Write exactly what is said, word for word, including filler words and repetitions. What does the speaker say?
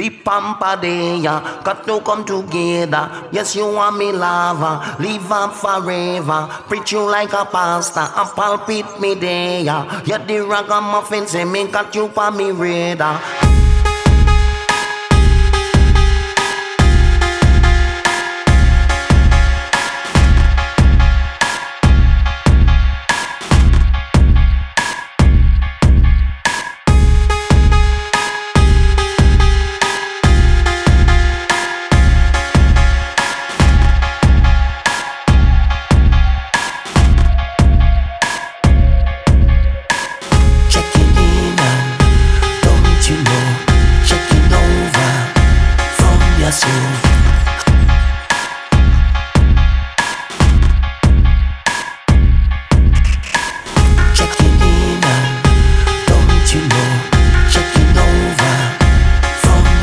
The pampa day, got to come together. Yes, you want me lava, live up forever. Preach you like a pastor, and palpate me there. You're the ragamuffin, say me got you pa me radar.